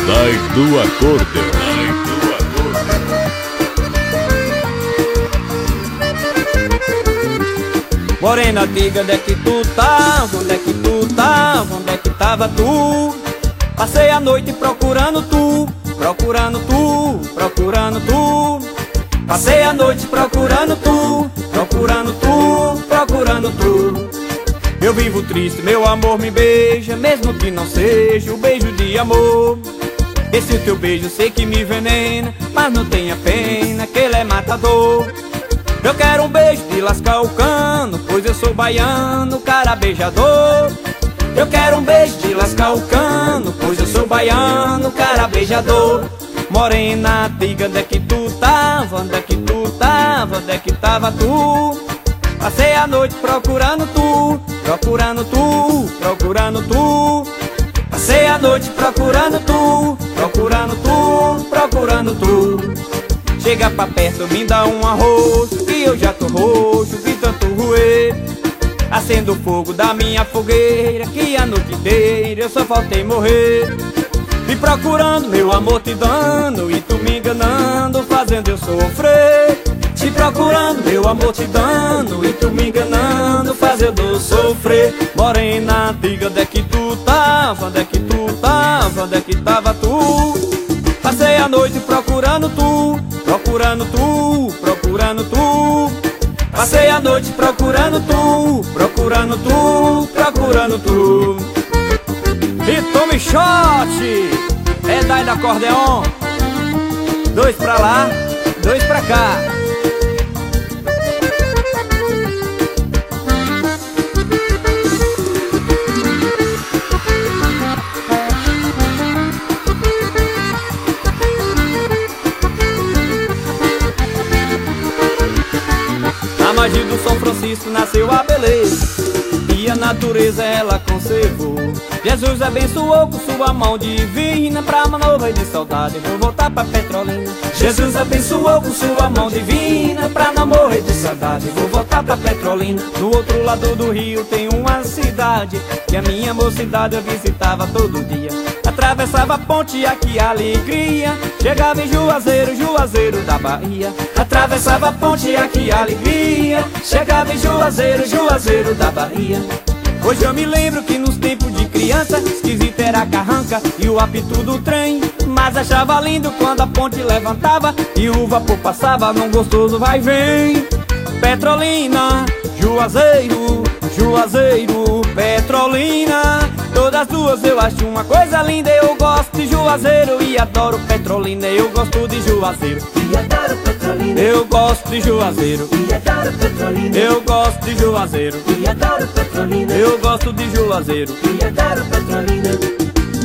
Sai do acordeão. Morena, diga onde é que tu tava, onde é que tu tava, onde é que tava tu? Passei a noite procurando tu, procurando tu, procurando tu. Passei a noite procurando tu, procurando tu, procurando tu. Eu vivo triste, meu amor me beija, mesmo que não seja o beijo de amor. Esse teu beijo sei que me envenena, mas não tenha pena que ele é matador. Eu quero um beijo de lascar o cano, pois eu sou baiano, cara beijador. Eu quero um beijo de lascar o cano, pois eu sou baiano, cara beijador. Morena, diga onde é que tu tava, onde é que tu tava, onde é que tava tu? Passei a noite procurando tu, procurando tu, procurando tu. Passei a noite procurando tu, procurando tu, procurando tu. Chega pra perto, me dá um arroz, que eu já tô roxo de tanto roer. Acendo o fogo da minha fogueira, que a noite inteira eu só faltei morrer. Me procurando, meu amor te dando, e tu me enganando, fazendo eu sofrer. Te procurando, meu amor te dando, e tu me enganando, fazendo eu sofrer. Morena, diga onde é que tu tava, onde é que tu tava, onde é que tava tu? Passei a noite procurando tu, procurando tu, procurando tu. Passei a noite procurando tu, procurando tu, procurando tu. E tome shot, é daí do acordeon. 2 pra lá, 2 pra cá. Na magia do São Francisco nasceu a beleza, e a natureza ela conservou. Jesus abençoou com sua mão divina, pra uma nova de saudade vou voltar pra Petrolina. Jesus abençoou com sua mão divina, pra não morrer de saudade vou voltar pra Petrolina. Do outro lado do rio tem uma cidade, que a minha mocidade eu visitava todo dia. Atravessava a ponte, aqui alegria, chegava em Juazeiro, Juazeiro da Bahia. Atravessava a ponte, aqui alegria, chegava em Juazeiro, Juazeiro da Bahia. Hoje eu me lembro que nos tempos de criança, esquisito era a carranca e o apito do trem. Mas achava lindo quando a ponte levantava e o vapor passava num gostoso vai e vem. Petrolina, Juazeiro, Juazeiro, Petrolina. Todas duas eu acho uma coisa linda. Eu gosto de Juazeiro e adoro Petrolina. Eu gosto de Juazeiro e adoro Petrolina. Eu gosto de Juazeiro e adoro Petrolina. Eu gosto de Juazeiro e adoro Petrolina. Eu gosto de Juazeiro e adoro Petrolina.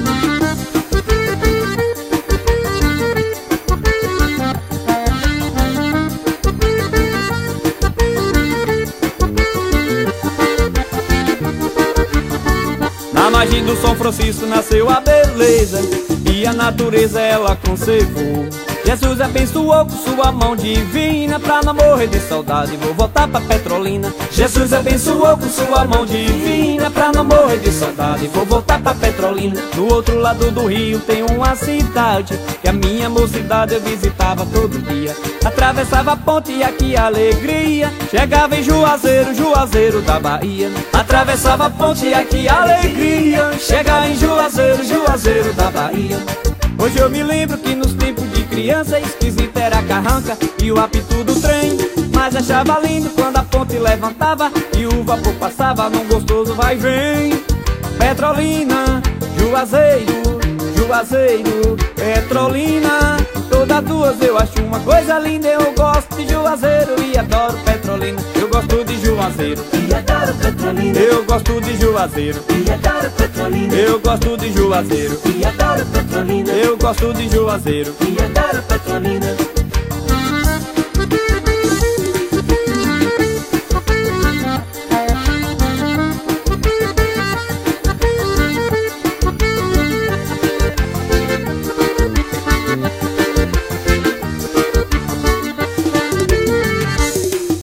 Na margem do São Francisco nasceu a beleza, e a natureza ela conservou. Jesus abençoou com sua mão divina, pra não morrer de saudade vou voltar pra Petrolina. Jesus abençoou com sua mão divina, pra não morrer de saudade vou voltar pra Petrolina. Do outro lado do rio tem uma cidade, que a minha mocidade eu visitava todo dia. Atravessava a ponte e aqui alegria, chegava em Juazeiro, Juazeiro da Bahia. Atravessava a ponte e aqui alegria, chegava em Juazeiro, Juazeiro da Bahia. Hoje eu me lembro que nos tempos de criança, esquisito era a carranca e o apito do trem. Mas achava lindo quando a ponte levantava e o vapor passava num gostoso vai e vem. Petrolina, Juazeiro, Juazeiro, Petrolina. Todas duas eu acho uma coisa linda. Eu gosto de Juazeiro e adoro Petrolina. Eu gosto de Juazeiro e adoro Petrolina. Eu gosto de Juazeiro e adoro Petrolina. Eu gosto de Juazeiro e adoro Petrolina. Eu gosto de Juazeiro e adoro Petrolina.